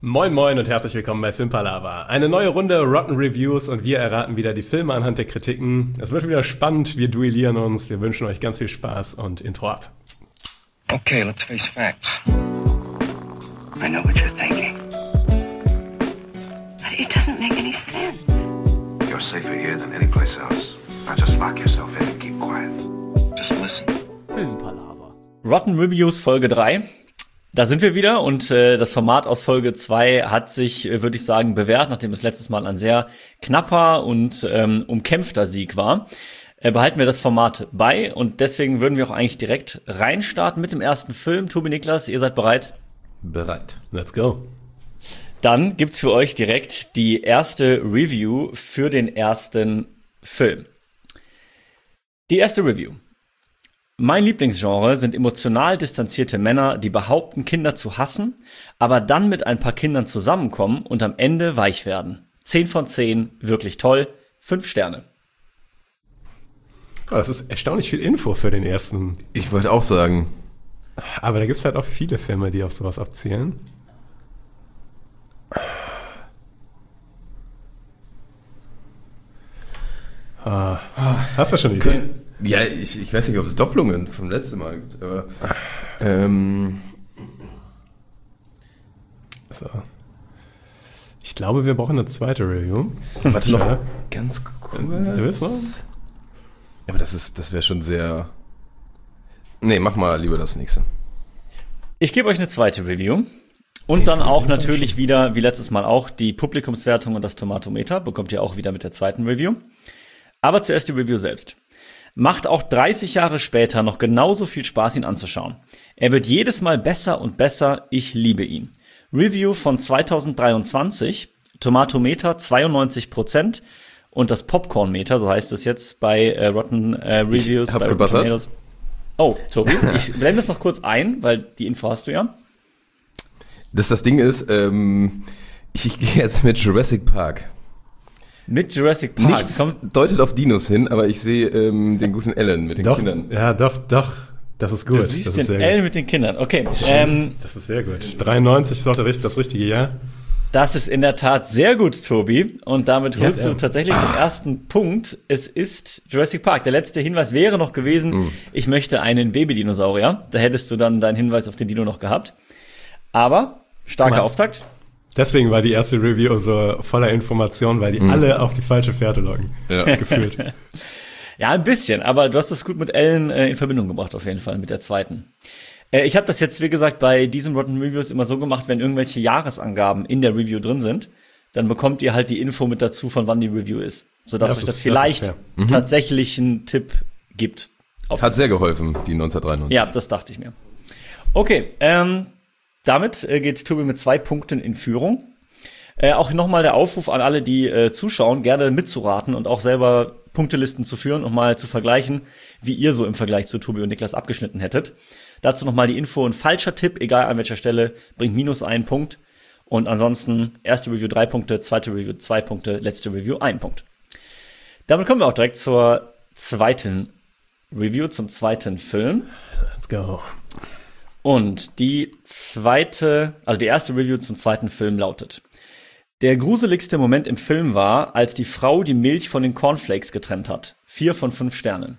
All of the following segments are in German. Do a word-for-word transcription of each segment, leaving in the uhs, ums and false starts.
Moin moin und herzlich willkommen bei Filmpalava. Eine neue Runde Rotten Reviews und wir erraten wieder die Filme anhand der Kritiken. Es wird wieder spannend, wir duellieren uns, wir wünschen euch ganz viel Spaß und Intro ab. Okay, let's face facts. I know what you're thinking. But it doesn't make any sense. You're safer here than any place else. Now just lock yourself in and keep quiet. Just listen. Filmpalava. Rotten Reviews Folge drei. Da sind wir wieder und äh, das Format aus Folge zwei hat sich, äh, würde ich sagen, bewährt, nachdem es letztes Mal ein sehr knapper und ähm, umkämpfter Sieg war. Äh, behalten wir das Format bei und deswegen würden wir auch eigentlich direkt reinstarten mit dem ersten Film. Tobi, Niklas, ihr seid bereit? Bereit. Let's go. Dann gibt's für euch direkt die erste Review für den ersten Film. Die erste Review. Mein Lieblingsgenre sind emotional distanzierte Männer, die behaupten, Kinder zu hassen, aber dann mit ein paar Kindern zusammenkommen und am Ende weich werden. zehn von zehn, wirklich toll, fünf Sterne. Oh, das ist erstaunlich viel Info für den ersten. Ich wollte auch sagen. Aber da gibt's halt auch viele Filme, die auf sowas abzielen. Ah, hast du schon die Idee? Ja, ich, ich weiß nicht, ob es Doppelungen vom letzten Mal gibt, aber ähm, so. Ich glaube, wir brauchen eine zweite Review. Warte noch Ja. ganz kurz. Du willst noch? Aber das ist, das wäre schon sehr. Nee, mach mal lieber das nächste. Ich gebe euch eine zweite Review. Und zehn dann von auch zehn natürlich wieder, wie letztes Mal auch, die Publikumswertung und das Tomatometer. Bekommt ihr auch wieder mit der zweiten Review. Aber zuerst die Review selbst. Macht auch dreißig Jahre später noch genauso viel Spaß, ihn anzuschauen. Er wird jedes Mal besser und besser. Ich liebe ihn. Review von zweitausenddreiundzwanzig. Tomatometer zweiundneunzig Prozent. Und das Popcornmeter, so heißt es jetzt bei äh, Rotten äh, Reviews. Ich hab bei Rotten gebassert. Tomatoes. Oh, Tobi, ich blende es noch kurz ein, weil die Info hast du ja. Das, das Ding ist, ähm, ich, ich gehe jetzt mit Jurassic Park. Mit Jurassic Park. Nichts Kommt, deutet auf Dinos hin, aber ich sehe ähm, den guten Alan mit den Doch, Kindern. ja, doch, doch. Das ist gut. du siehst das den ist sehr L gut. mit den Kindern. Okay, ähm, Das ist sehr gut. dreiundneunzig ist doch der richt- das richtige Jahr. das ist in der Tat sehr gut, Tobi. Und damit Ja, holst ja. du tatsächlich den ersten Punkt. Es ist Jurassic Park. Der letzte Hinweis wäre noch gewesen, Mhm. ich möchte einen Babydinosaurier. Da hättest du dann deinen Hinweis auf den Dino noch gehabt. Aber starker Guck mal. Auftakt. Deswegen war die erste Review so voller Informationen, weil die alle auf die falsche Fährte locken. Ja. Gefühlt. Ja, ein bisschen, aber du hast das gut mit Ellen äh, in Verbindung gebracht, auf jeden Fall, mit der zweiten. Äh, ich habe das jetzt, wie gesagt, bei diesen Rotten Reviews immer so gemacht, wenn irgendwelche Jahresangaben in der Review drin sind, dann bekommt ihr halt die Info mit dazu, von wann die Review ist. Sodass Das euch das ist- vielleicht das ist tatsächlich einen Tipp gibt. Auf Hat sehr geholfen, die neunzehnhundertdreiundneunzig. ja, das dachte ich mir. Okay, ähm, damit äh, geht Tobi mit zwei Punkten in Führung. Äh, auch nochmal der Aufruf an alle, die äh, zuschauen, gerne mitzuraten und auch selber Punktelisten zu führen und mal zu vergleichen, wie ihr so im Vergleich zu Tobi und Niklas abgeschnitten hättet. Dazu nochmal die Info: ein falscher Tipp, egal an welcher Stelle, bringt minus einen Punkt. Und ansonsten erste Review drei Punkte, zweite Review zwei Punkte, letzte Review ein Punkt. Damit kommen wir auch direkt zur zweiten Review, zum zweiten Film. Let's go. Und die zweite, also die erste Review zum zweiten Film lautet: Der gruseligste Moment im Film war, als die Frau die Milch von den Cornflakes getrennt hat. Vier von fünf Sternen.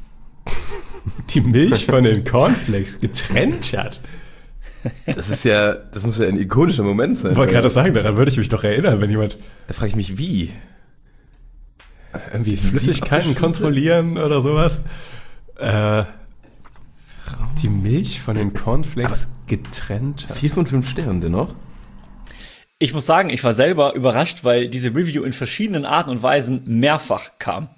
Die Milch von den Cornflakes getrennt hat. Das ist ja, das muss ja ein ikonischer Moment sein. Ich wollte weil- gerade sagen, daran würde ich mich doch erinnern, wenn jemand Da frage ich mich, wie? irgendwie Flüssigkeiten kontrollieren oder sowas. Äh, die Milch von den Cornflakes getrennt hat. Vier von fünf Sternen dennoch? Ich muss sagen, ich war selber überrascht, weil diese Review in verschiedenen Arten und Weisen mehrfach kam.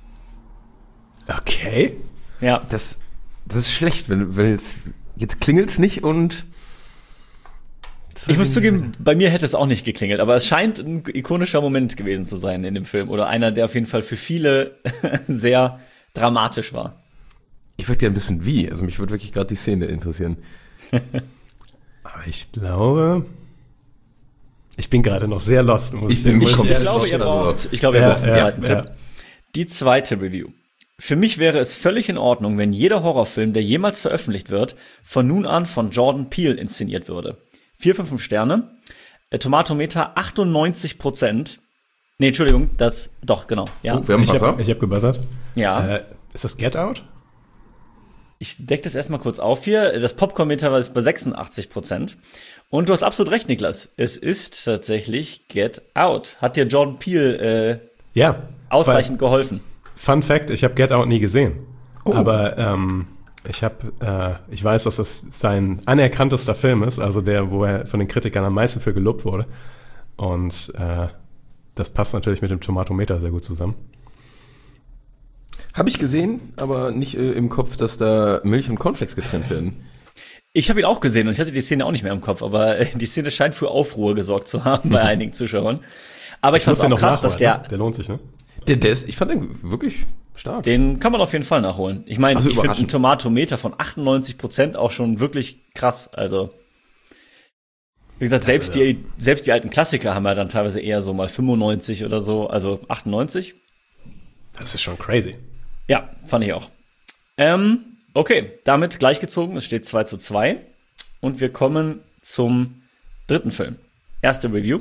Okay. Ja, Das, das ist schlecht, wenn, wenn jetzt, jetzt klingelt's nicht und ich muss zugeben, bei mir hätte es auch nicht geklingelt, aber es scheint ein ikonischer Moment gewesen zu sein in dem Film oder einer, der auf jeden Fall für viele sehr dramatisch war. ich würde gerne wissen, wie. Also mich würde wirklich gerade die Szene interessieren. Aber ich glaube, ich bin gerade noch sehr lost. Muss Ich bin muss komplett Ich glaube, lost, ihr also- braucht, ich glaube, ihr Ja, braucht einen ja, zweiten ja. Tipp. Die zweite Review. Für mich wäre es völlig in Ordnung, wenn jeder Horrorfilm, der jemals veröffentlicht wird, von nun an von Jordan Peele inszeniert würde. Vier von fünf Sterne. äh, Tomatometer achtundneunzig Prozent. Nee, Entschuldigung, das, doch, genau, ja. Oh, wir haben Ich Wasser. habe ich hab gebuzzert. Ja, Äh, ist das Get Out? ich deck das erstmal kurz auf hier. Das Popcorn-Meter ist bei sechsundachtzig Prozent. Und du hast absolut recht, Niklas. Es ist tatsächlich Get Out. Hat dir Jordan Peele äh, Ja. ausreichend geholfen. Fun Fact, ich habe Get Out nie gesehen. Oh. Aber ähm, ich habe, äh, ich weiß, dass das sein anerkanntester Film ist, also der, wo er von den Kritikern am meisten für gelobt wurde. Und äh, das passt natürlich mit dem Tomatometer sehr gut zusammen. Habe ich gesehen, aber nicht äh, im Kopf, dass da Milch und Cornflakes getrennt werden. Ich habe ihn auch gesehen und ich hatte die Szene auch nicht mehr im Kopf, aber äh, die Szene scheint für Aufruhr gesorgt zu haben bei einigen Zuschauern. Aber ich, Ich muss fand den auch noch krass, dass nachholen, der, ne? Der lohnt sich, ne? Der, der ist, ich fand den wirklich stark. den kann man auf jeden Fall nachholen. Ich meine, Also ich finde einen überraschend. Tomatometer von achtundneunzig Prozent auch schon wirklich krass. Also, wie gesagt, Das, selbst die, selbst die alten Klassiker haben ja dann teilweise eher so mal fünfundneunzig oder so, also achtundneunzig. Das ist schon crazy. Ja, fand ich auch. Ähm, okay, damit gleichgezogen. Es steht zwei zu zwei. Und wir kommen zum dritten Film. Erste Review.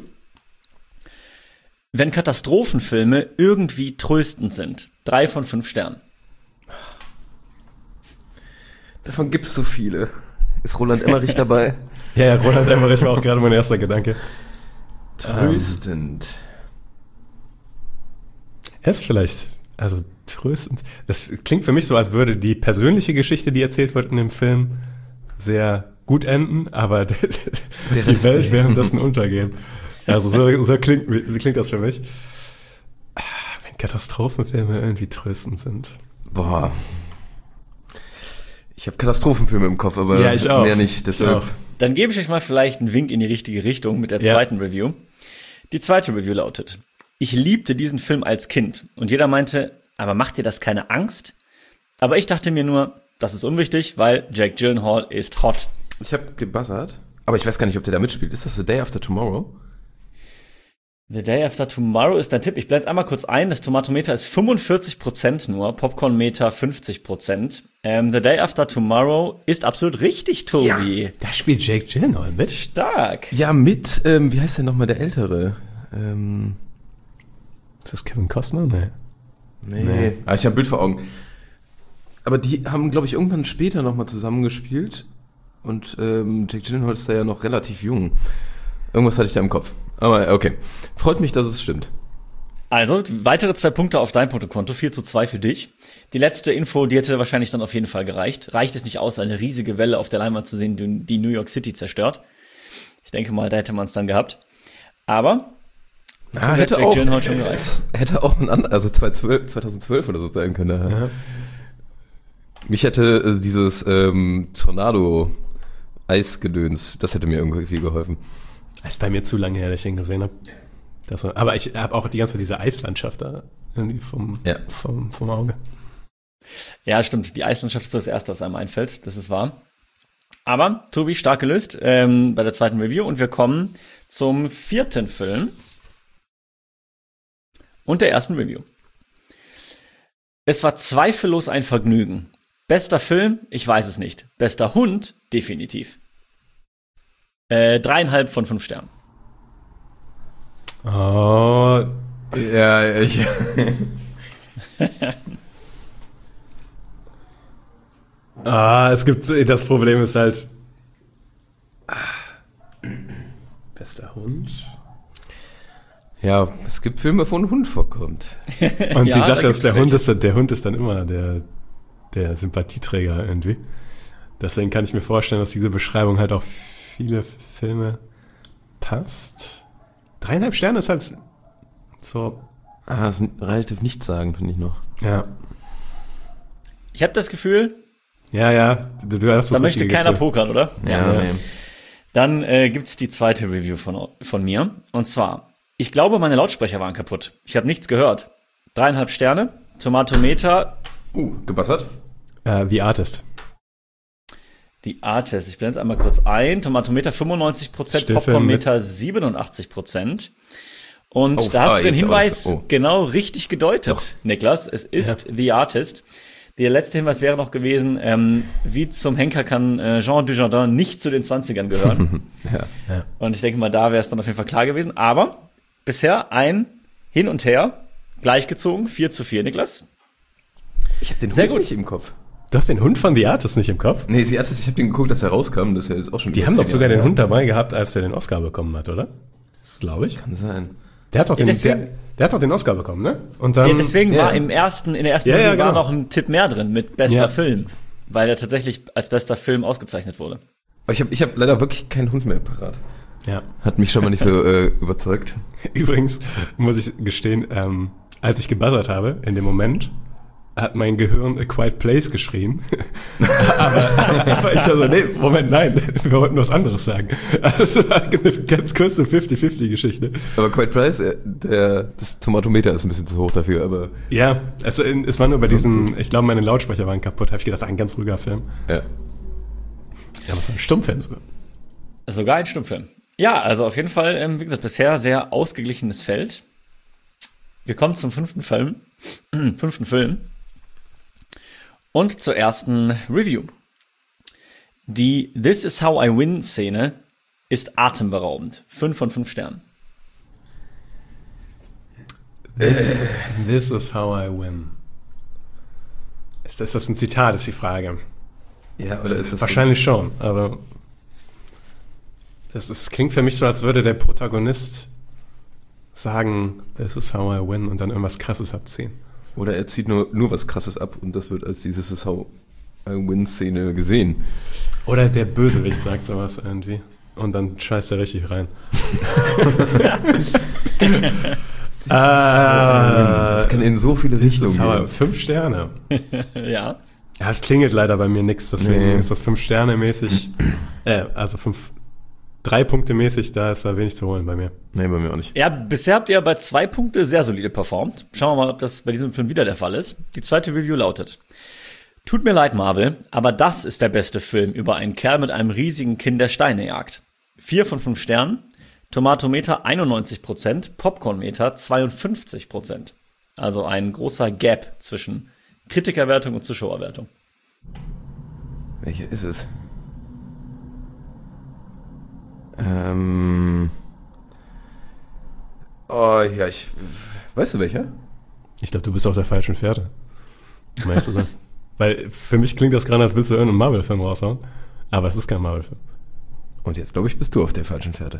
Wenn Katastrophenfilme irgendwie tröstend sind. Drei von fünf Sternen. Davon gibt's so viele. Ist Roland Emmerich dabei? Ja, ja, Roland Emmerich war auch gerade mein erster Gedanke. Tröstend. Er ist vielleicht, also tröstend. Das klingt für mich so, als würde die persönliche Geschichte, die erzählt wird in dem Film, sehr gut enden, aber die Rest- Welt währenddessen untergehen. Also so, so, klingt, so klingt das für mich. Ah, wenn Katastrophenfilme irgendwie tröstend sind. Boah. Ich habe Katastrophenfilme im Kopf, aber Ja, ich auch. mehr nicht. Deshalb. Ich auch. Dann gebe ich euch mal vielleicht einen Wink in die richtige Richtung mit der Ja. zweiten Review. Die zweite Review lautet: Ich liebte diesen Film als Kind. Und jeder meinte, aber macht dir das keine Angst? Aber ich dachte mir nur, das ist unwichtig, weil Jake Gyllenhaal ist hot. Ich habe gebuzzert, aber ich weiß gar nicht, ob der da mitspielt. Ist das The Day After Tomorrow? The Day After Tomorrow ist dein Tipp. Ich blende es einmal kurz ein. Das Tomatometer ist fünfundvierzig Prozent nur, Popcornmeter fünfzig Prozent. Ähm, The Day After Tomorrow ist absolut richtig, Tobi. Da spielt Jake Gyllenhaal mit. Stark. Ja, mit, ähm, wie heißt der nochmal, der Ältere? Ähm, Ist das Kevin Costner? Nee. nee. Nee. Ah, ich habe ein Bild vor Augen. Aber die haben, glaube ich, irgendwann später nochmal zusammengespielt. Und ähm, Jake Gyllenhaal ist da ja noch relativ jung. Irgendwas hatte ich da im Kopf. Aber okay. Freut mich, dass es stimmt. Also, weitere zwei Punkte auf dein Punktekonto, vier zu zwei für dich. Die letzte Info, die hätte wahrscheinlich dann auf jeden Fall gereicht. Reicht es nicht aus, eine riesige Welle auf der Leinwand zu sehen, die die New York City zerstört? Ich denke mal, da hätte man es dann gehabt. Aber Ah, hätte hätte Jake auch, Gyllenhaal schon gereicht. es hätte auch ein anderer, also zweitausendzwölf oder so sein können. Ja. Mich hätte äh, dieses ähm, Tornado-Eisgedöns, das hätte mir irgendwie geholfen. Das ist bei mir zu lange her, dass ich ihn gesehen habe. Das, aber ich habe auch die ganze Zeit diese Eislandschaft da irgendwie vom, Ja. vom, vom Auge. Ja, stimmt. Die Eislandschaft ist das Erste, was einem einfällt. Das ist wahr. Aber, Tobi, stark gelöst ähm, bei der zweiten Review. Und wir kommen zum vierten Film und der ersten Review. Es war zweifellos ein Vergnügen. Bester Film? Ich weiß es nicht. Bester Hund? Definitiv. Äh, dreieinhalb von fünf Sternen. Oh, Ja, ich. ah, es gibt, das Problem ist halt, ah, bester Hund. Ja, es gibt Filme, wo ein Hund vorkommt. Und Ja, die da Sache gibt's ist, der welche. Hund ist, dann- der Hund ist dann immer der, der Sympathieträger irgendwie. Deswegen kann ich mir vorstellen, dass diese Beschreibung halt auch viele Filme passt. Dreieinhalb Sterne ist halt so, Ah, ist relativ nichtssagend, finde ich noch. ja. Ich habe das Gefühl, Ja, ja, du, du hast das da möchte richtige keiner Gefühl. pokern, oder? Ja, nee. Dann äh, gibt's die zweite Review von, von mir. Und zwar, ich glaube, meine Lautsprecher waren kaputt. Ich habe nichts gehört. Dreieinhalb Sterne, Tomatometer, Uh, gebassert? Äh, The Artist. die Artist. Ich blende es einmal kurz ein. Tomatometer fünfundneunzig Prozent, Stillfilm Popcornmeter siebenundachtzig Prozent. Und Oh, da hast ah, du den jetzt Hinweis alles. Oh. genau richtig gedeutet, Doch. Niklas. Es ist The Artist. Der letzte Hinweis wäre noch gewesen, ähm, wie zum Henker kann äh, Jean Dujardin nicht zu den zwanzigern gehören. Ja. Ja. Und ich denke mal, da wäre es dann auf jeden Fall klar gewesen. Aber bisher ein Hin und Her, gleichgezogen, vier zu vier, Niklas. Ich habe den Sehr Hund gut. nicht im Kopf. Du hast den Hund von The Artist nicht im Kopf? Nee, sie hat es, ich habe den geguckt, dass er rauskam, dass er jetzt auch schon. Die über haben doch zehn sogar Jahre den her. Hund dabei gehabt, als der den Oscar bekommen hat, oder? Glaube ich. Kann sein. Der hat doch Ja, den, deswegen- der, der hat doch den Oscar bekommen, ne? Und dann, Ja, deswegen ja. war im ersten, in der ersten Ja, ja, Review war genau. noch ein Tipp mehr drin mit bester Ja. Film, weil er tatsächlich als bester Film ausgezeichnet wurde. Aber ich habe ich hab leider wirklich keinen Hund mehr parat. ja. Hat mich schon mal nicht so äh, überzeugt. Übrigens muss ich gestehen, ähm, als ich gebuzzert habe, in dem Moment, hat mein Gehirn A Quiet Place geschrien. aber, aber ich sag so, nee, Moment, nein, wir wollten was anderes sagen. Also, das war eine ganz kurze fifty fifty Geschichte. Aber Quiet Price, äh, der, das Tomatometer ist ein bisschen zu hoch dafür, aber Ja, also in, es war nur bei Sonst diesen, ich glaube, meine Lautsprecher waren kaputt, habe ich gedacht, ein ganz ruhiger Film. ja. Ja, aber es war ein Stummfilm sogar. Sogar ein Stummfilm. Ja, also auf jeden Fall, ähm, wie gesagt, bisher sehr ausgeglichenes Feld. Wir kommen zum fünften Film. fünften Film. Und zur ersten Review. Die This is how I win Szene ist atemberaubend. Fünf von fünf Sternen. This, this is how I win. Ist das, ist das ein Zitat, ist die Frage. Ja, oder ist das Wahrscheinlich schon, aber das ist, klingt für mich so, als würde der Protagonist sagen, this is how I win und dann irgendwas Krasses abziehen. So, oder er zieht nur, nur was Krasses ab und das wird als dieses ist how I win Szene gesehen. Oder der Bösewicht sagt sowas irgendwie und dann scheißt er richtig rein. Ah, Das kann in so viele this is Richtungen how I, gehen. fünf Sterne. Ja. Ja, es klingelt leider bei mir nichts, deswegen Nee. ist das fünf Sterne mäßig, äh, also fünf, drei Punkte mäßig, da ist da wenig zu holen bei mir. Nee, bei mir auch nicht. Ja, bisher habt ihr bei zwei Punkte sehr solide performt. Schauen wir mal, ob das bei diesem Film wieder der Fall ist. Die zweite Review lautet: Tut mir leid, Marvel, aber das ist der beste Film über einen Kerl mit einem riesigen Kinn, der Steine jagt. Vier von fünf Sternen, Tomatometer einundneunzig Prozent, Popcornmeter zweiundfünfzig Prozent. Also ein großer Gap zwischen Kritikerwertung und Zuschauerwertung. Welcher ist es? Ähm. Oh, ja, ich. Weißt du welcher? Ich glaube, du bist auf der falschen Fährte. Meinst du so? Weil für mich klingt das gerade, als willst du irgendeinen Marvel-Film raushauen. Aber es ist kein Marvel-Film. Und jetzt, glaube ich, bist du auf der falschen Fährte.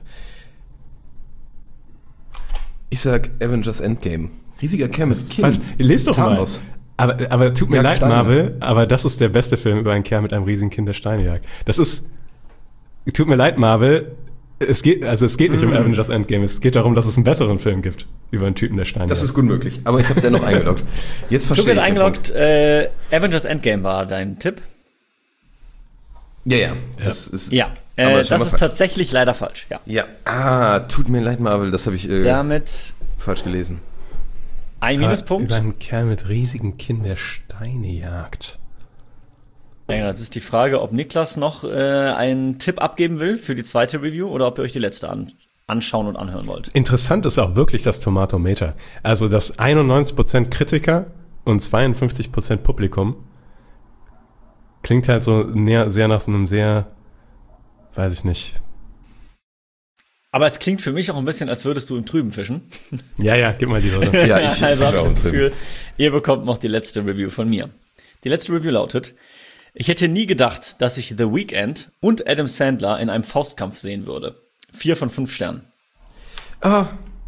Ich sag Avengers Endgame. Riesiger Kerl mit Kinn. Falsch. Lest doch Thanos. mal. Aber, aber tut mir Jagd leid, Steine. Marvel, aber das ist der beste Film über einen Kerl mit einem riesigen Kind, der Steine jagt. Das ist, tut mir leid, Marvel, es geht, also es geht nicht um Avengers Endgame, es geht darum, dass es einen besseren Film gibt über einen Typen, der Steine Das jagt. ist gut möglich. Aber ich habe dennoch eingeloggt. Jetzt Du verstehe bist ich den eingeloggt, Punkt. äh, Avengers Endgame war dein Tipp. Ja, ja. Das ist. Ja, aber äh, das scheinbar ist falsch. tatsächlich leider falsch. Ja. Ja. Ah, tut mir leid, Marvel. Das habe ich äh, Damit falsch gelesen. ein Über Minuspunkt. einen Kerl mit riesigen Kind, der Steine jagt. Ja, jetzt ist die Frage, ob Niklas noch äh, einen Tipp abgeben will für die zweite Review oder ob ihr euch die letzte an anschauen und anhören wollt. Interessant ist auch wirklich das Tomatometer. Also das einundneunzig Prozent Kritiker und zweiundfünfzig Prozent Publikum klingt halt so näher, sehr nach so einem sehr, weiß ich nicht. Aber es klingt für mich auch ein bisschen, als würdest du im Trüben fischen. Ja, ja, gib mal die Leute. Ja, ich also habe ich auch das drin. Gefühl, ihr bekommt noch die letzte Review von mir. Die letzte Review lautet: Ich hätte nie gedacht, dass ich The Weeknd und Adam Sandler in einem Faustkampf sehen würde. Vier von fünf Sternen. Ah.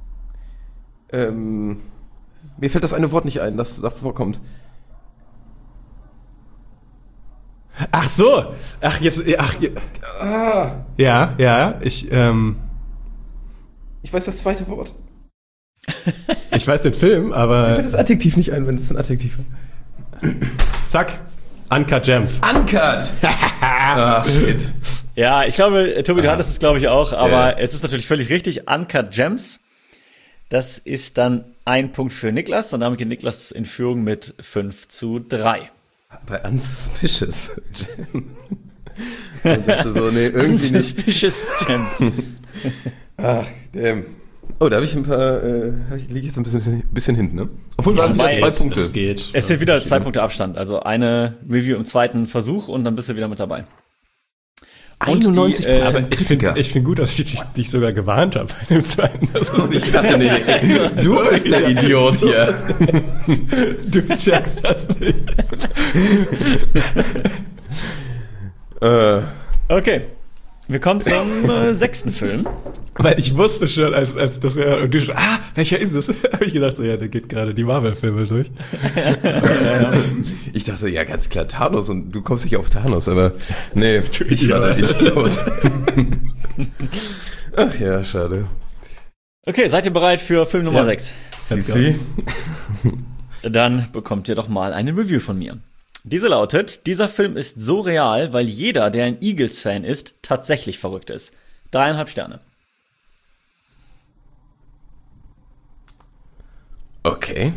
Ähm. Mir fällt das eine Wort nicht ein, das davor kommt. Ach so, ach jetzt, ach, Ah. ja, ja, ich, ähm, Ich weiß das zweite Wort. ich weiß den Film, Mir aber fällt das Adjektiv nicht ein, wenn es ein Adjektiv ist. zack, Uncut Gems. Uncut! Ach, shit. Ja, ich glaube, Tobi, du hattest es, glaube ich, auch, aber Ja. es ist natürlich völlig richtig. Uncut Gems. Das ist dann ein Punkt für Niklas und damit geht Niklas in Führung mit fünf zu drei. Bei Unsuspicious. Ich dachte so, nee, irgendwie nicht. Suspicious Gems. Ach, damn. Oh, da habe ich ein paar, äh, hab ich, liege jetzt ein bisschen, bisschen hinten, ne? Obwohl, wir haben wobei, ja zwei Punkte. Es geht. Es sind wieder zwei Punkte Abstand. Also eine Review im zweiten Versuch und dann bist du wieder mit dabei. Und einundneunzig die, äh, Prozent Aber ich finde ich find gut, dass ich dich, dich sogar gewarnt habe bei dem zweiten. Das ist Und ich dachte, nee, du bist der Idiot hier. Du checkst das nicht. äh, Okay. Wir kommen zum äh, sechsten Film. Weil ich wusste schon, als, als das ja, und du schon, ah, welcher ist es? Habe ich gedacht, so, ja, der geht gerade die Marvel-Filme durch. ich dachte, ja, ganz klar, Thanos und du kommst nicht auf Thanos, aber nee, ich war der Idiot. Ach ja, schade. Okay, seid ihr bereit für Film Nummer Ja. sechs? Let's go. Dann bekommt ihr doch mal eine Review von mir. Diese lautet, dieser Film ist so real, weil jeder, der ein Eagles-Fan ist, tatsächlich verrückt ist. Dreieinhalb Sterne. Okay.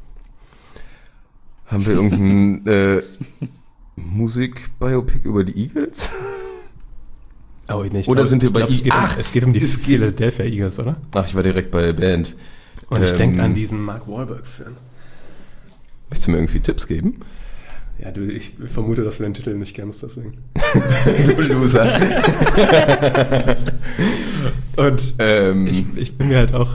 Haben wir irgendein äh, Musik-Biopic über die Eagles? Oh, nee, ich Oder sind wir ich bei glaub, es geht, Ach, um, es geht um die es geht- Philadelphia Eagles, oder? Ach, ich war direkt bei Band. Und ich Ähm, denke an diesen Mark Wahlberg-Film. Möchtest du mir irgendwie Tipps geben? Ja, du, ich vermute, dass du den Titel nicht kennst, deswegen. Du Loser. Und ähm, ich, ich bin mir halt auch.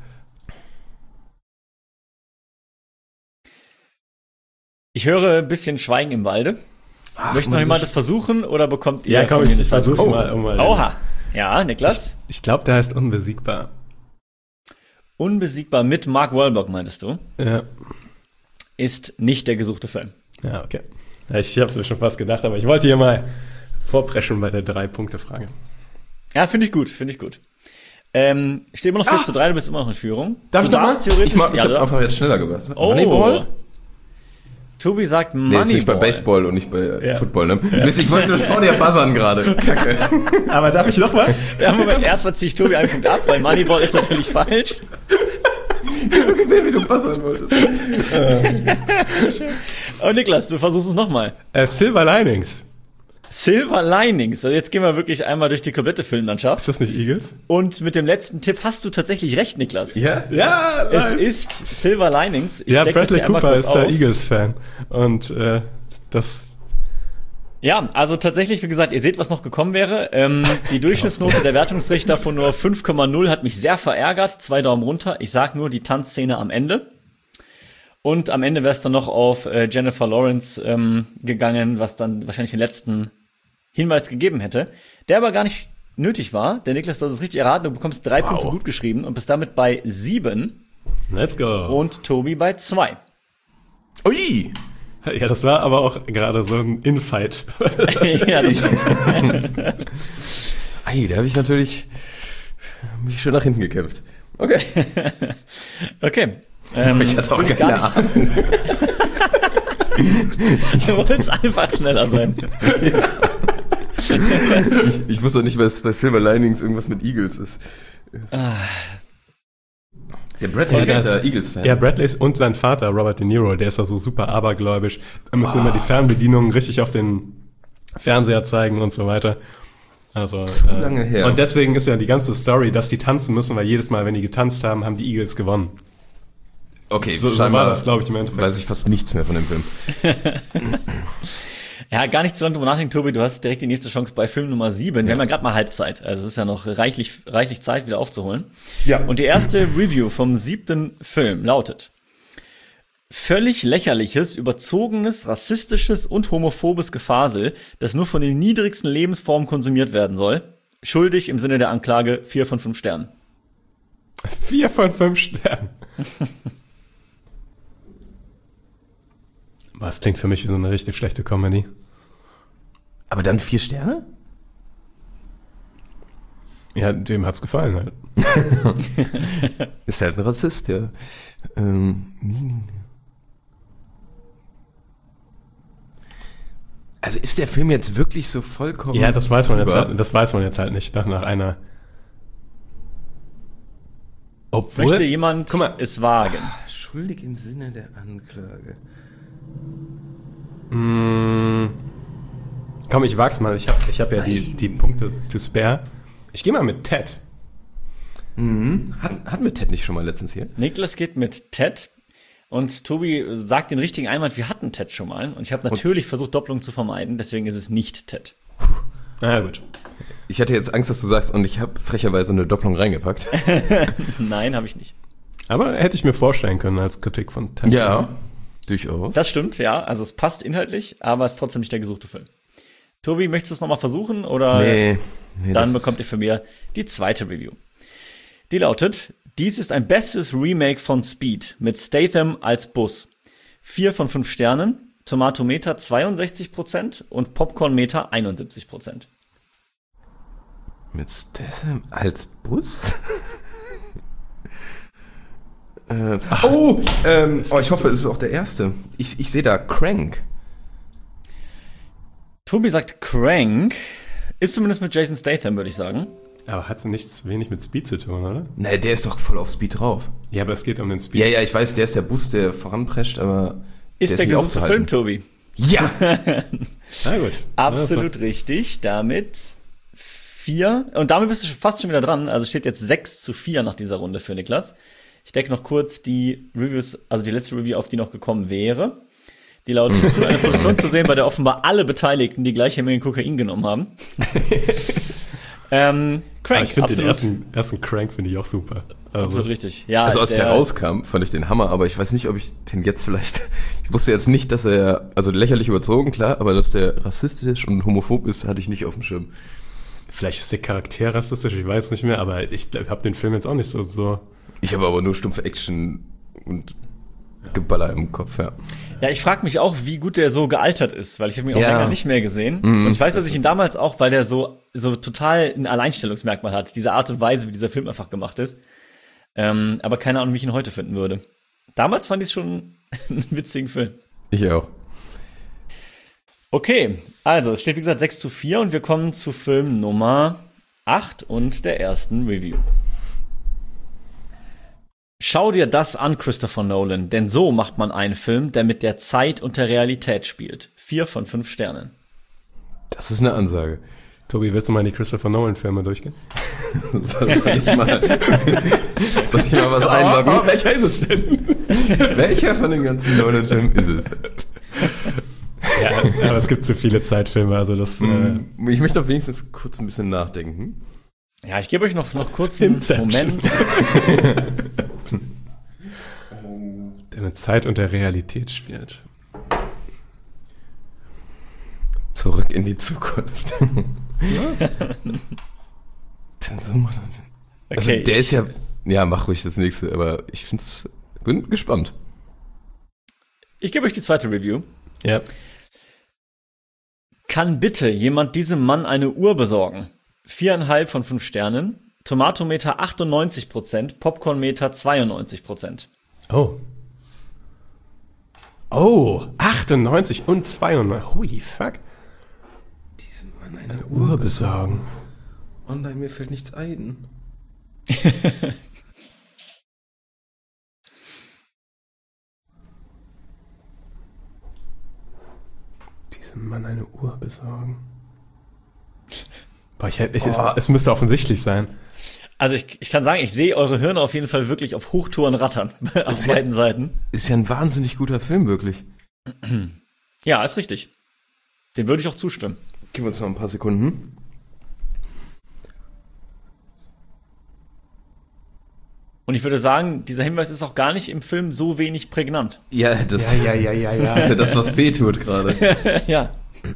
Ich höre ein bisschen Schweigen im Walde. ach, Möchte noch man, jemand das das versuchen oder bekommt ihr Ja, komm, von mir ich, eine ich zweite versuch's Chance? mal. Um mal Oha. Ja, Niklas? Ich, ich glaube, der heißt Unbesiegbar. Unbesiegbar mit Mark Wahlberg, meintest du? Ja, Ist nicht der gesuchte Film. ja, okay. Ja, ich habe es mir schon fast gedacht, aber ich wollte hier mal vorpreschen bei der Drei-Punkte-Frage. Ja, finde ich gut, finde ich gut. Ähm, steht immer noch vier zu drei, du bist immer noch in Führung. Darf du ich noch mal? darfst theoretisch... Ich, mach, ich ja, habe du einfach jetzt schneller gemacht. Oh. Moneyball? Tobi sagt Nee, jetzt bin ich bei Moneyball. Baseball und nicht bei äh, Ja. Football, ne? Mist, ich wollte nur vor dir buzzern gerade. Kacke. Aber darf ich noch mal? Ja, Moment, erstmal ziehe ich Tobi einen Punkt ab, weil Moneyball ist natürlich falsch. Ich habe gesehen, wie du buzzern wolltest. Und Niklas, du versuchst es nochmal. Äh, Silver Linings. Silver Linings. Also jetzt gehen wir wirklich einmal durch die komplette Filmlandschaft. Ist das nicht Eagles? Und mit dem letzten Tipp hast du tatsächlich recht, Niklas. Ja? Ja, Es ist Silver Linings. Ich Ja, deck das Bradley hier einmal Cooper kurz ist der auf. Eagles-Fan. Und äh, das. Ja, also tatsächlich, wie gesagt, ihr seht, was noch gekommen wäre. Ähm, die Durchschnittsnote der Wertungsrichter von nur fünf Komma null hat mich sehr verärgert. Zwei Daumen runter. Ich sag nur die Tanzszene am Ende. Und am Ende wäre es dann noch auf äh, Jennifer Lawrence ähm, gegangen, was dann wahrscheinlich den letzten Hinweis gegeben hätte. Der aber gar nicht nötig war. Der Niklas, du hast es richtig erraten. Du bekommst drei Wow. Punkte gut geschrieben und bist damit bei sieben. Let's go. Und Tobi bei zwei. Ui! Ja, das war aber auch gerade so ein Infight. Ja, das Ei, da habe ich natürlich mich schon nach hinten gekämpft. Okay. Okay. Ähm, Ich hatte auch will keine gar Ahnung. nicht- Du wolltest einfach schneller sein. Ich, ich wusste auch nicht, was bei Silver Linings irgendwas mit Eagles ist. Der Bradley Ja, ist das- der Eagles-Fan. Ja, Bradley ist und sein Vater, Robert De Niro, der ist ja so super abergläubisch. Da müssen immer die Fernbedienungen richtig auf den Fernseher zeigen und so weiter. Also, Zu lange her. Und deswegen ist ja die ganze Story, dass die tanzen müssen, weil jedes Mal, wenn die getanzt haben, haben die Eagles gewonnen. Okay, So, so scheinbar war das, glaube ich, im Endeffekt. weiß ich fast nichts mehr von dem Film. Ja, gar nicht zu lange drüber nachdenken, Tobi. Du hast direkt die nächste Chance bei Film Nummer sieben. Wir haben ja gerade mal Halbzeit. Also es ist ja noch reichlich, reichlich Zeit, wieder aufzuholen. Ja. Und die erste Review vom siebten Film lautet: Völlig lächerliches, überzogenes, rassistisches und homophobes Gefasel, das nur von den niedrigsten Lebensformen konsumiert werden soll. Schuldig im Sinne der Anklage vier von fünf Sternen. Vier von fünf Sternen. Was klingt für mich wie so eine richtig schlechte Comedy. Aber dann vier Sterne? Ja, dem hat's gefallen halt. Ist halt ein Rassist, ja. Ähm, also ist der Film jetzt wirklich so vollkommen... Ja, das weiß man jetzt drüber? halt, das weiß man jetzt halt nicht nach, nach einer. Obwohl, Möchte jemand guck mal. es wagen? Schuldig im Sinne der Anklage. Mm, komm, ich wag's mal. Ich hab, ich hab ja die, die Punkte to spare. Ich gehe mal mit Ted. Mhm. Hat, hatten wir Ted nicht schon mal letztens hier? Niklas geht mit Ted und Tobi sagt den richtigen Einwand, wir hatten Ted schon mal. Und ich habe natürlich und? versucht, Doppelung zu vermeiden, deswegen ist es nicht Ted. Na ja, gut. Ich hatte jetzt Angst, dass du sagst, und ich habe frecherweise eine Doppelung reingepackt. Nein, habe ich nicht. Aber hätte ich mir vorstellen können als Kritik von Ted. Ja, durchaus. Das stimmt, ja. Also es passt inhaltlich, aber es ist trotzdem nicht der gesuchte Film. Tobi, möchtest du es nochmal versuchen? Oder nee. nee dann bekommt ihr von mir die zweite Review. Die lautet: Dies ist ein bestes Remake von Speed mit Statham als Bus. Vier von fünf Sternen, Tomatometer zweiundsechzig Prozent und Popcornmeter einundsiebzig Prozent. Mit Statham als Bus? äh, oh, ähm, oh, ich hoffe, es ist auch der erste. Ich, ich sehe da Crank. Tobi sagt Crank. Ist zumindest mit Jason Statham, würde ich sagen. Aber hat nichts wenig mit Speed zu tun, oder? Nee, der ist doch voll auf Speed drauf. Ja, aber es geht um den Speed. Ja, ja, ich weiß, der ist der Bus, der voranprescht, aber ist der, der gesuchte Film, Tobi? Ja! Na gut. Absolut richtig. Damit vier. Und damit bist du fast schon wieder dran. Also steht jetzt sechs zu vier nach dieser Runde für Niklas. Ich decke noch kurz die Reviews, also die letzte Review, auf die noch gekommen wäre. Die lautet, eine Produktion zu sehen, bei der offenbar alle Beteiligten die gleiche Menge Kokain genommen haben. ähm, Crank, aber ich finde den ersten, ersten Crank finde ich auch super. Also, absolut richtig. Ja, also als der, der rauskam, fand ich den Hammer, aber ich weiß nicht, ob ich den jetzt vielleicht, ich wusste jetzt nicht, dass er, also lächerlich überzogen, klar, aber dass der rassistisch und homophob ist, hatte ich nicht auf dem Schirm. Vielleicht ist der Charakter rassistisch, ich weiß nicht mehr, aber ich habe den Film jetzt auch nicht so, so. Ich habe aber nur stumpfe Action und Geballer im Kopf, ja. Ja, ich frage mich auch, wie gut der so gealtert ist, weil ich habe ihn auch ja. länger nicht mehr gesehen. Mhm. Und ich weiß, dass ich ihn damals auch, weil der so so total ein Alleinstellungsmerkmal hat, diese Art und Weise, wie dieser Film einfach gemacht ist. Ähm, aber keine Ahnung, wie ich ihn heute finden würde. Damals fand ich es schon einen witzigen Film. Ich auch. Okay, also es steht wie gesagt sechs zu vier und wir kommen zu Film Nummer acht und der ersten Review. Schau dir das an, Christopher Nolan, denn so macht man einen Film, der mit der Zeit und der Realität spielt. Vier von fünf Sternen. Das ist eine Ansage. Tobi, willst du mal in die Christopher Nolan-Filme durchgehen? soll, soll, ich mal, soll ich mal was einloggen? Oh, oh, welcher ist es denn? Welcher von den ganzen Nolan-Filmen ist es? Ja, aber es gibt zu viele Zeitfilme, also das... Mm, äh ich möchte doch wenigstens kurz ein bisschen nachdenken. Ja, ich gebe euch noch, noch kurz einen Moment. Der mit Zeit und der Realität spielt. Zurück in die Zukunft. Ja. Also okay, der ist ja... Ja, mach ruhig das nächste, aber ich find's... Bin gespannt. Ich gebe euch die zweite Review. Ja. Kann bitte jemand diesem Mann eine Uhr besorgen? Viereinhalb von fünf Sternen. Tomatometer achtundneunzig Prozent. Popcornmeter zweiundneunzig Prozent. Oh. Oh, achtundneunzig und zweiundneunzig. Holy fuck. Diesem Mann eine, eine Uhr besorgen. Oh nein, mir fällt nichts ein. Diesem Mann eine Uhr besorgen. Boah, ich, ich, es, es müsste offensichtlich sein. Also ich, ich kann sagen, ich sehe eure Hirne auf jeden Fall wirklich auf Hochtouren rattern. Auf beiden ja, Seiten. Ist ja ein wahnsinnig guter Film, wirklich. Ja, ist richtig. Dem würde ich auch zustimmen. Gib uns noch ein paar Sekunden. Und ich würde sagen, dieser Hinweis ist auch gar nicht im Film so wenig prägnant. Ja, das, ja, ja, ja, ja, ja. das ist ja das, was weh tut gerade. Ja.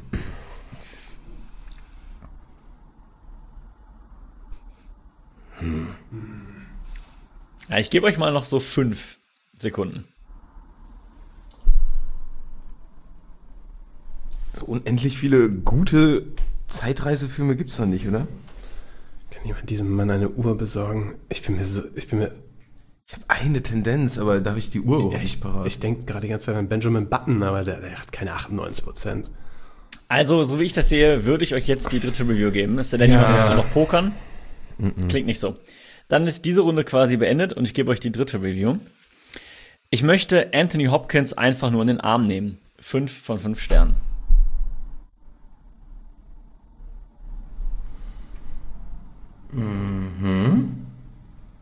Hm. Ja, ich gebe euch mal noch so fünf Sekunden. So unendlich viele gute Zeitreisefilme gibt's doch nicht, oder? Kann jemand diesem Mann eine Uhr besorgen? Ich bin mir so, ich bin mir... Ich habe eine Tendenz, aber da habe ich die Uhr auch ja, nicht ich, parat. Ich denke gerade die ganze Zeit an Benjamin Button, aber der, der hat keine achtundneunzig Prozent. Also, so wie ich das sehe, würde ich euch jetzt die dritte Review geben. Ist denn jemand möchte noch pokern? Mm-mm. Klingt nicht so. Dann ist diese Runde quasi beendet und ich gebe euch die dritte Review. Ich möchte Anthony Hopkins einfach nur in den Arm nehmen. Fünf von fünf Sternen. Mhm.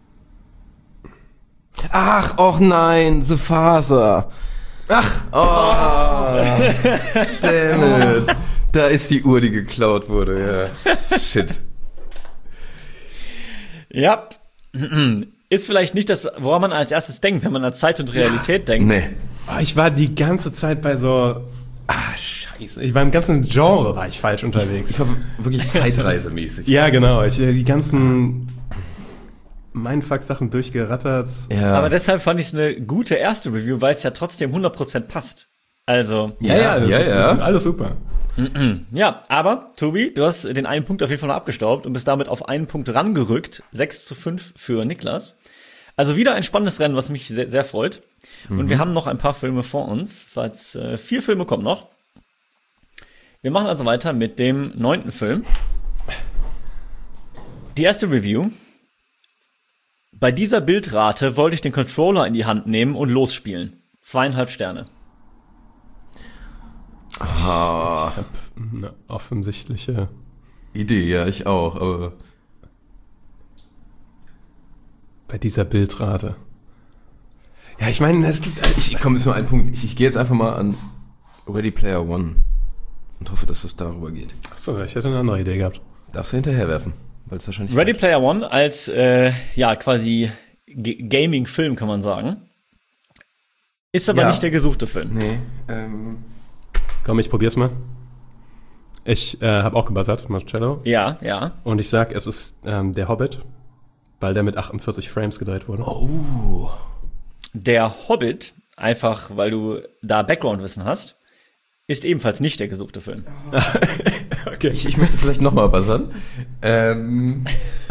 Ach, och nein, The Father. Ach, oh, damn it. Da ist die Uhr, die geklaut wurde, ja. Shit. Ja. Ist vielleicht nicht das, woran man als erstes denkt, wenn man an Zeit und Realität denkt. Nee. Oh, ich war die ganze Zeit bei so, ah, scheiße. Ich war im ganzen Genre, war ich falsch unterwegs. Ich war wirklich zeitreisemäßig. Ja, genau. Ich die ganzen Mindfuck-Sachen durchgerattert. Ja. Aber deshalb fand ich es eine gute erste Review, weil es ja trotzdem hundert Prozent passt. Also, Ja, ja, das, ja, ist, ja. das ist alles super. ja, aber, Tobi, du hast den einen Punkt auf jeden Fall noch abgestaubt und bist damit auf einen Punkt rangerückt. sechs zu fünf für Niklas. Also wieder ein spannendes Rennen, was mich sehr, sehr freut. Mhm. Und wir haben noch ein paar Filme vor uns. Das war jetzt, äh, vier Filme kommen noch. Wir machen also weiter mit dem neunten Film. Die erste Review. Bei dieser Bildrate wollte ich den Controller in die Hand nehmen und losspielen. Zweieinhalb Sterne. Ah, Ich habe eine offensichtliche. Idee, ja, ich auch, aber Bei dieser Bildrate. Ja, ich meine, es gibt. ich, ich komme jetzt nur einen Punkt. Ich, ich gehe jetzt einfach mal an Ready Player One und hoffe, dass das darüber geht. Achso, ich hätte eine andere Idee gehabt. Darfst du hinterherwerfen, weil es wahrscheinlich Ready falsch Player One als, äh, ja, quasi G- Gaming-Film, kann man sagen. Ist aber Ja. nicht der gesuchte Film. ist. Nee, ähm, Komm, ich probier's mal. Ich äh, habe auch gebuzzert, Marcello. Ja, ja. Und ich sag, es ist ähm, der Hobbit, weil der mit achtundvierzig Frames gedreht wurde. oh, Der Hobbit, einfach weil du da Background-Wissen hast, ist ebenfalls nicht der gesuchte Film. Okay. ich, ich möchte vielleicht nochmal buzzern. Ähm,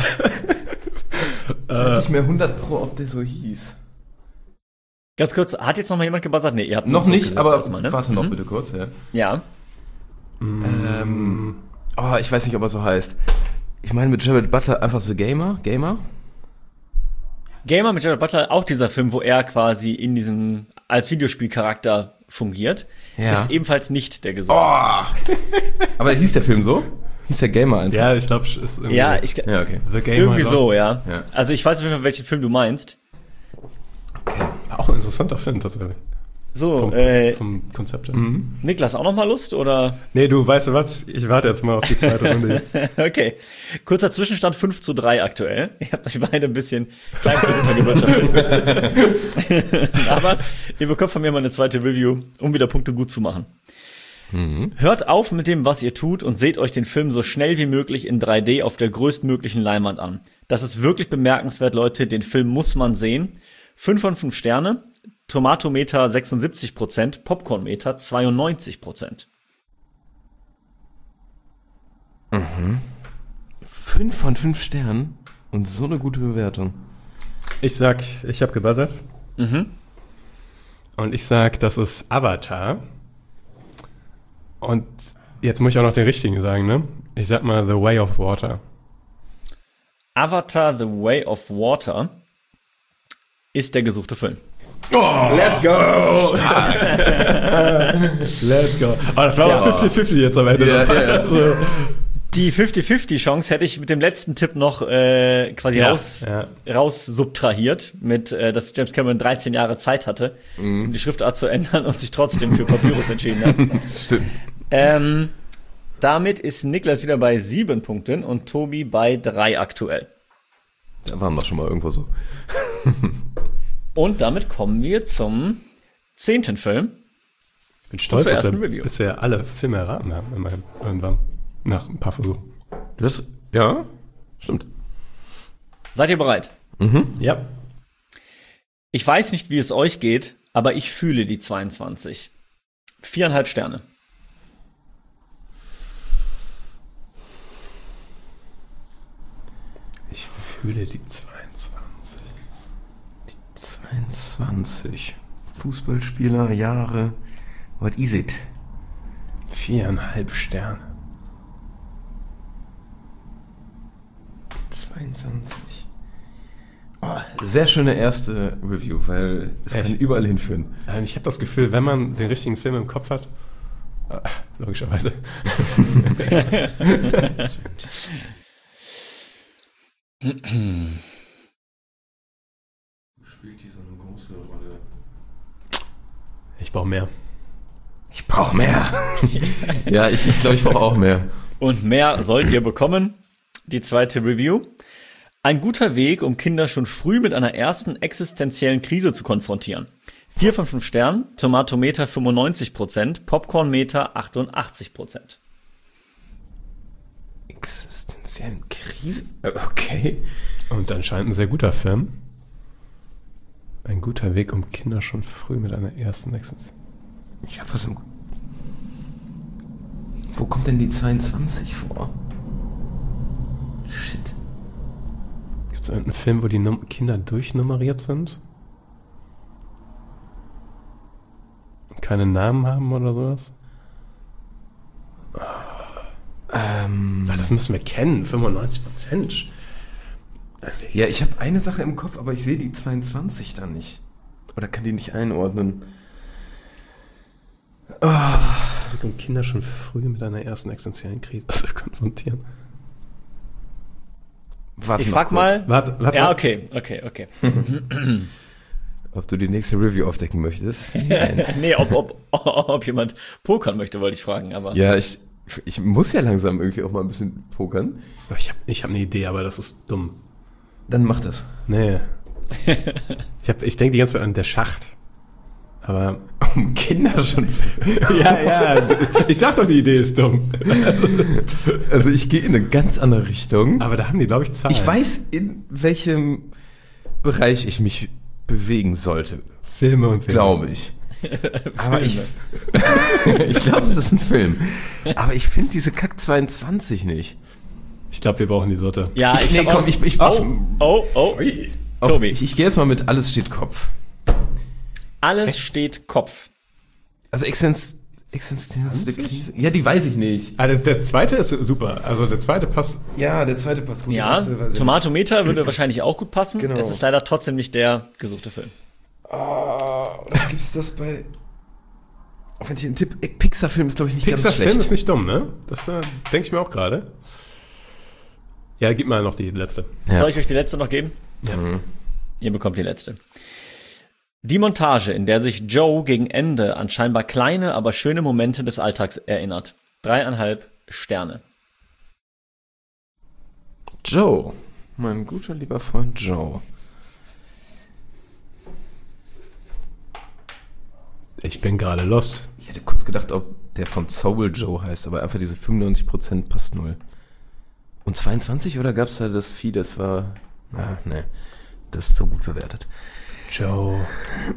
ich weiß nicht mehr hundert Pro, ob der so hieß. Ganz kurz, hat jetzt noch mal jemand gebuzzert? Nee, ihr habt Noch uns nicht, gesetzt aber erstmal, ne? warte noch Mhm. bitte kurz, ja. Ja. Ähm, oh, ich weiß nicht, ob er so heißt. Ich meine mit Jared Butler einfach The Gamer, Gamer? Gamer mit Jared Butler, auch dieser Film, wo er quasi in diesem, als Videospielcharakter fungiert, Ja. ist ebenfalls nicht der gesuchte. Oh! Aber hieß der Film so? Hieß der Gamer einfach? Ja, ich glaube, es ist irgendwie Ja, ich, Ja, okay. The Game. irgendwie so, ja. Ja. Also ich weiß auf jeden Fall, welchen Film du meinst. Auch ein interessanter Film tatsächlich. So, Vom, äh, vom Konzept her. Niklas, auch noch mal Lust, oder? Nee, du, weißt du was? Ich warte jetzt mal auf die zweite Runde. Okay. Kurzer Zwischenstand fünf zu drei aktuell. Ihr habt euch beide ein bisschen kleinste runtergewirtschaftet. Aber ihr bekommt von mir mal eine zweite Review, um wieder Punkte gut zu machen. Mhm. Hört auf mit dem, was ihr tut und seht euch den Film so schnell wie möglich in drei D auf der größtmöglichen Leinwand an. Das ist wirklich bemerkenswert, Leute. Den Film muss man sehen. fünf von fünf Sterne. Tomatometer sechsundsiebzig Prozent. Popcornmeter zweiundneunzig Prozent. Fünf von fünf Sternen und so eine gute Bewertung. Ich sag, ich habe gebuzzert. Mhm. Und ich sag, das ist Avatar. Und jetzt muss ich auch noch den richtigen sagen, ne? Ich sag mal The Way of Water. Avatar The Way of Water ist der gesuchte Film. Let's go! Let's go. Oh, das war Ja. aber fünfzig fünfzig jetzt am Ende. Ja, ja. Also, Die fifty fifty Chance hätte ich mit dem letzten Tipp noch äh, quasi Ja, raus, ja. raus subtrahiert, mit, äh, dass James Cameron dreizehn Jahre Zeit hatte, Mhm. um die Schriftart zu ändern und sich trotzdem für Papyrus entschieden hat. Stimmt. ähm, damit ist Niklas wieder bei sieben Punkten und Tobi bei drei aktuell. Da waren wir schon mal irgendwo so. Und damit kommen wir zum zehnten Film. ich bin stolz, zur dass ersten wir Review. bisher alle Filme erraten haben. Immerhin. Irgendwann. Nach ein paar Versuchen. Das, ja, stimmt. Seid ihr bereit? Mhm. Ja. Ich weiß nicht, wie es euch geht, aber ich fühle die zweiundzwanzig. Viereinhalb Sterne. Ich fühle die zweiundzwanzig. zweiundzwanzig. Fußballspieler, Jahre. What is it? Viereinhalb Sterne. zweiundzwanzig. Oh, sehr schöne erste Review, weil es Echt? kann überall hinführen. Ähm, Ich habe das Gefühl, wenn man den richtigen Film im Kopf hat, äh, logischerweise, spielt die so eine große Rolle? Ich brauche mehr. Ich brauche mehr. Ja, ich, ich glaube, ich brauche auch mehr. Und mehr sollt ihr bekommen. Die zweite Review. Ein guter Weg, um Kinder schon früh mit einer ersten existenziellen Krise zu konfrontieren. Vier von fünf Sternen, Tomatometer fünfundneunzig Prozent, Popcornmeter achtundachtzig Prozent. Existenziellen Krise? Okay. Und anscheinend ein sehr guter Film. Ein guter Weg, um Kinder schon früh mit einer ersten Existenz. Ich hab was im... Wo kommt denn die zweiundzwanzig vor? Shit. Gibt es irgendeinen Film, wo die Num- Kinder durchnummeriert sind? Und keine Namen haben oder sowas? Ähm... Das müssen wir kennen, fünfundneunzig Prozent. Ja, ich habe eine Sache im Kopf, aber ich sehe die zweiundzwanzig da nicht. Oder kann die nicht einordnen. Oh. Um Kinder schon früh mit einer ersten existenziellen Krise zu konfrontieren. Warte Ich noch frag kurz. mal. Warte, warte. Ja, okay, okay, okay. Ob du die nächste Review aufdecken möchtest? Nein. Nee, ob, ob, ob jemand pokern möchte, wollte ich fragen, aber. Ja, ich, ich muss ja langsam irgendwie auch mal ein bisschen pokern. Ich habe ich hab eine Idee, aber das ist dumm. Dann mach das. Nee. ich hab, ich denke die ganze Zeit an der Schacht. Aber Um Kinder schon... ja, ja. Ich sag doch, die Idee ist dumm. Also ich gehe in eine ganz andere Richtung. Aber da haben die, glaube ich, Zahlen. Ich weiß, in welchem Bereich ich mich bewegen sollte. Filme und Serien. Glaube ich. Aber ich... ich glaube, es ist ein Film. Aber ich finde diese Kack zweiundzwanzig nicht. Ich glaube, wir brauchen die Sorte. Ja, Ich- ich, nee, hab komm, auch- ich- ich- oh, oh, oh. Auf, Tobi. ich ich gehe jetzt mal mit Alles steht Kopf. Alles steht Kopf. Also Exzens... Existenzielle Krise? Ja, die weiß ich nicht. Ah, der, der zweite ist super. Also der zweite passt. Ja, der zweite passt gut. Ja, der erste weiß ich Tomatometer würde wahrscheinlich auch gut passen. Genau. Es ist leider trotzdem nicht der gesuchte Film. nicht. Ah, oder gibt's das bei... Auch wenn ich einen Tipp... Pixar-Film ist, glaube ich, nicht ganz Pixar-Film schlecht. ist nicht dumm, ne? Das äh, denke ich mir auch gerade. Ja, gib mal noch die letzte. Ja. Soll ich euch die letzte noch geben? Ja. Ihr bekommt die letzte. Die Montage, in der sich Joe gegen Ende an scheinbar kleine, aber schöne Momente des Alltags erinnert. Dreieinhalb Sterne. Joe. Mein guter, lieber Freund Joe. Ich bin gerade lost. Ich hätte kurz gedacht, ob der von Soul Joe heißt, aber einfach diese fünfundneunzig Prozent passt null. Und zweiundzwanzig oder gab's da das Vieh, das war... Ah, ne, das ist so gut bewertet. Joe.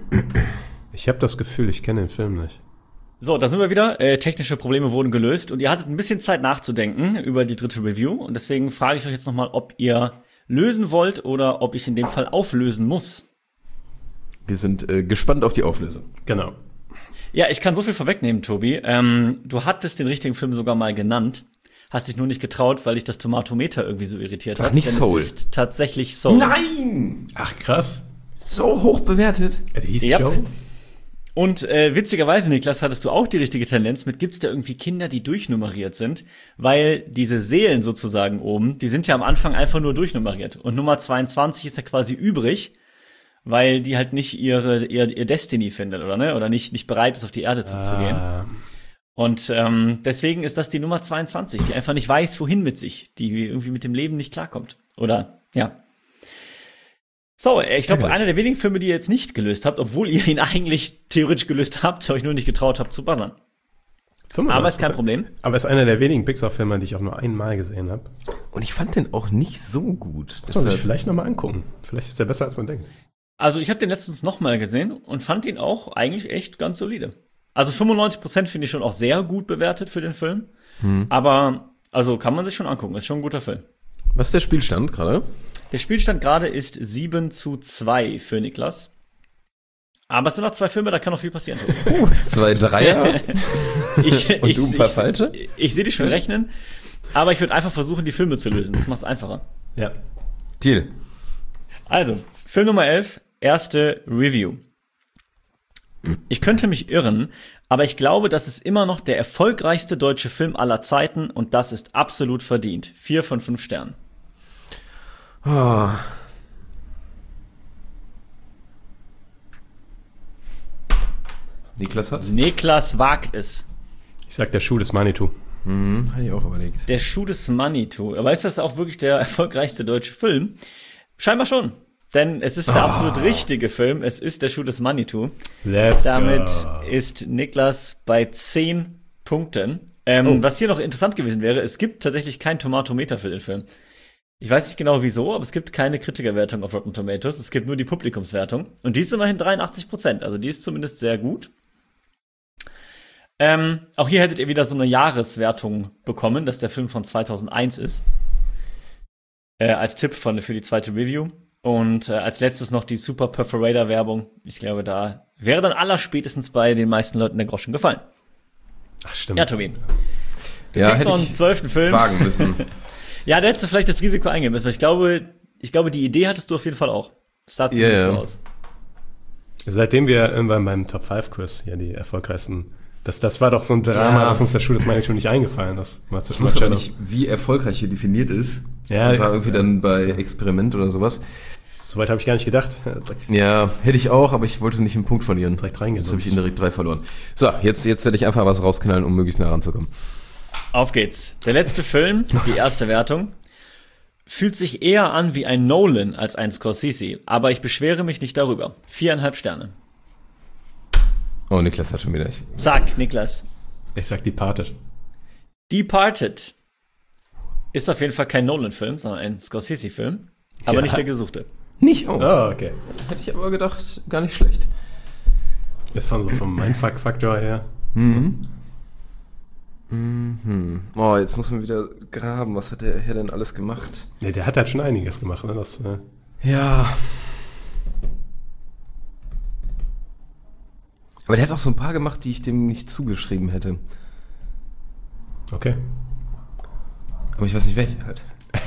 Ich habe das Gefühl, ich kenne den Film nicht. So, da sind wir wieder. Äh, technische Probleme wurden gelöst und ihr hattet ein bisschen Zeit nachzudenken über die dritte Review. Und deswegen frage ich euch jetzt nochmal, ob ihr lösen wollt oder ob ich in dem Fall auflösen muss. Wir sind äh, gespannt auf die Auflösung. Genau. Ja, ich kann so viel vorwegnehmen, Tobi. Ähm, du hattest den richtigen Film sogar mal genannt. Hast dich nur nicht getraut, weil dich das Tomatometer irgendwie so irritiert Doch hat. nicht Denn Soul. Es ist tatsächlich Soul. Nein! Ach, krass. So hoch bewertet. Ja, der hieß Ja. Joe. Und äh, witzigerweise, Niklas, hattest du auch die richtige Tendenz mit, gibt's da irgendwie Kinder, die durchnummeriert sind? Weil diese Seelen sozusagen oben, die sind ja am Anfang einfach nur durchnummeriert. Und Nummer zweiundzwanzig ist ja quasi übrig, weil die halt nicht ihre ihr, ihr Destiny findet, oder ne? Oder nicht nicht bereit ist, auf die Erde zuzugehen. Ah, Und ähm, deswegen ist das die Nummer zweiundzwanzig, die einfach nicht weiß, wohin mit sich, die irgendwie mit dem Leben nicht klarkommt. Oder, ja. So, ich glaube, Ärgerlich. einer der wenigen Filme, die ihr jetzt nicht gelöst habt, obwohl ihr ihn eigentlich theoretisch gelöst habt, euch nur nicht getraut habt zu buzzern. fünfundneunzig Aber ist kein Prozent. Problem. Aber ist einer der wenigen Pixar-Filme, die ich auch nur einmal gesehen habe. Und ich fand den auch nicht so gut. Das soll sich Deshalb- vielleicht nochmal angucken. Vielleicht ist der besser, als man denkt. Also ich habe den letztens nochmal gesehen und fand ihn auch eigentlich echt ganz solide. Also fünfundneunzig Prozent finde ich schon auch sehr gut bewertet für den Film. Aber, also kann man sich schon angucken, ist schon ein guter Film. Was ist der Spielstand gerade? Der Spielstand gerade ist sieben zu zwei für Niklas. Aber es sind noch zwei Filme, da kann noch viel passieren. Uh, zwei Dreier. Ich, Und ich, du ein paar ich, falsche? Ich, ich sehe dich schon rechnen, aber ich würde einfach versuchen, die Filme zu lösen. Das macht es einfacher. Ja. Deal. Also, Film Nummer elf, erste Review. Ich könnte mich irren, aber ich glaube, das ist immer noch der erfolgreichste deutsche Film aller Zeiten und das ist absolut verdient. Vier von fünf Sternen. Oh. Niklas hat? Niklas wagt es. Ich sag, der Schuh des Manitou. Mhm, habe ich auch überlegt. Der Schuh des Manitou. Aber ist das auch wirklich der erfolgreichste deutsche Film? Scheinbar schon. Denn es ist der Oh. absolut richtige Film. Es ist der Schuh des Manitou. Let's Damit go. ist Niklas bei zehn Punkten. Ähm, Oh. Was hier noch interessant gewesen wäre, es gibt tatsächlich kein Tomatometer für den Film. Ich weiß nicht genau wieso, aber es gibt keine Kritikerwertung auf Rotten Tomatoes. Es gibt nur die Publikumswertung. Und die ist immerhin dreiundachtzig Prozent. Also die ist zumindest sehr gut. Ähm, auch hier hättet ihr wieder so eine Jahreswertung bekommen, dass der Film von zweitausendeins ist. Äh, als Tipp von, für die zweite Review. Und äh, als letztes noch die Super Perforator-Werbung. Ich glaube, da wäre dann allerspätestens bei den meisten Leuten der Groschen gefallen. Ach, stimmt. Ja, Tobi. Du Ja, kriegst hätte noch einen ich zwölften Film. wagen müssen. Ja, da hättest du vielleicht das Risiko eingehen müssen. Weil ich glaube, ich glaube, die Idee hattest du auf jeden Fall auch. Das sah zumindest Ja, ja. so aus. Seitdem wir irgendwann beim Top fünf Quiz ja die erfolgreichsten, das, das war doch so ein Drama, Ja. dass uns der Schuh des Manitou nicht eingefallen ist. Was Ich wusste aber nicht, wie erfolgreich hier definiert ist. Ja, das war irgendwie dann bei also- Experiment oder sowas. Soweit habe ich gar nicht gedacht. Ja, Direkt, Ja, hätte ich auch, aber ich wollte nicht einen Punkt verlieren. direkt Jetzt habe ich reingesetzt. ihn direkt drei verloren. So, jetzt, jetzt werde ich einfach was rausknallen, um möglichst nah ranzukommen. Auf geht's. Der letzte Film, die erste Wertung, fühlt sich eher an wie ein Nolan als ein Scorsese, aber ich beschwere mich nicht darüber. Viereinhalb Sterne. Oh, Niklas hat schon wieder. Ich, Sag, Niklas. Ich sag Departed. Departed ist auf jeden Fall kein Nolan-Film, sondern ein Scorsese-Film, aber Ja. nicht der gesuchte. nicht? Oh, Oh, okay. hätte ich aber gedacht, gar nicht schlecht. Das war so vom Mindfuck-Faktor her. Mhm. Mhm. Oh, jetzt muss man wieder graben. Was hat der Herr denn alles gemacht? Ja, der hat halt schon einiges gemacht. Ne? Das, äh, Ja. Aber der hat auch so ein paar gemacht, die ich dem nicht zugeschrieben hätte. okay. Aber ich weiß nicht, welche halt.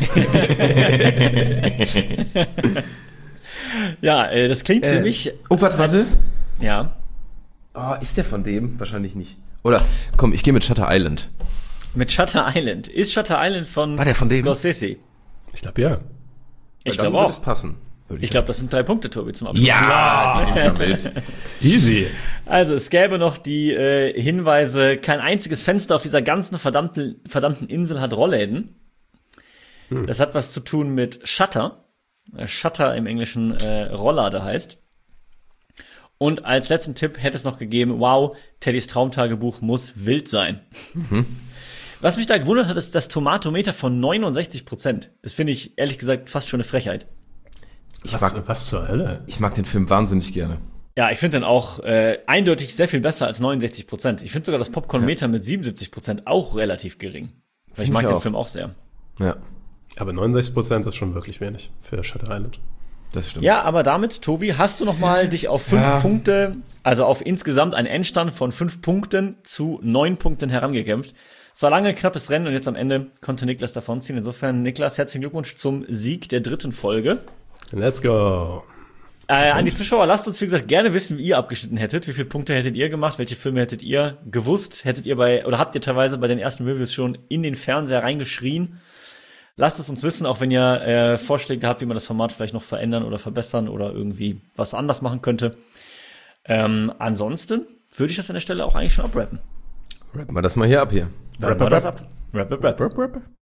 Ja, äh, das klingt für Äh, mich. oh, warte, warte. als- Ja. Oh, ist der von dem? Wahrscheinlich nicht. Oder, komm, ich gehe mit Shutter Island. Mit Shutter Island. Ist Shutter Island von, War der von dem? Scorsese? Ich glaube, ja. Ich Dann glaube würde auch. es passen. würde Ich glaube, das sind drei Punkte, Tobi, zum Abschluss. Ja, die nehme ich ja mit. Easy. Also, es gäbe noch die äh, Hinweise, kein einziges Fenster auf dieser ganzen verdammten, verdammten Insel hat Rollläden. Hm. Das hat was zu tun mit Shutter. Äh, Shutter im Englischen äh, Rolllade heißt. Und als letzten Tipp hätte es noch gegeben, wow, Teddys Traumtagebuch muss wild sein. Mhm. Was mich da gewundert hat, ist das Tomatometer von neunundsechzig Prozent. Das finde ich, ehrlich gesagt, fast schon eine Frechheit. Ich Was, mag, was zur Hölle? ich mag den Film wahnsinnig gerne. Ja, ich finde den auch äh, eindeutig sehr viel besser als neunundsechzig Prozent. Ich finde sogar das Popcornmeter mit siebenundsiebzig Prozent auch relativ gering. Weil Find ich mag ich den auch. Film auch sehr. Ja, Aber neunundsechzig Prozent ist schon wirklich wenig für Shutter Island. das stimmt. Ja, aber damit, Tobi, hast du noch mal dich auf fünf Ja. Punkte, also auf insgesamt einen Endstand von fünf Punkten zu neun Punkten herangekämpft. Es war lange ein knappes Rennen und jetzt am Ende konnte Niklas davonziehen. Insofern, Niklas, herzlichen Glückwunsch zum Sieg der dritten Folge. Let's go. Äh, an die Zuschauer, lasst uns, wie gesagt, gerne wissen, wie ihr abgeschnitten hättet. Wie viele Punkte hättet ihr gemacht? Welche Filme hättet ihr gewusst? Hättet ihr bei, oder habt ihr teilweise bei den ersten Reviews schon in den Fernseher reingeschrien? Lasst es uns wissen, auch wenn ihr äh, Vorschläge habt, wie man das Format vielleicht noch verändern oder verbessern oder irgendwie was anders machen könnte. Ähm, ansonsten würde ich das an der Stelle auch eigentlich schon abrappen. Rappen wir das mal hier ab hier. Rappen wir das ab. Rap, rap, rap.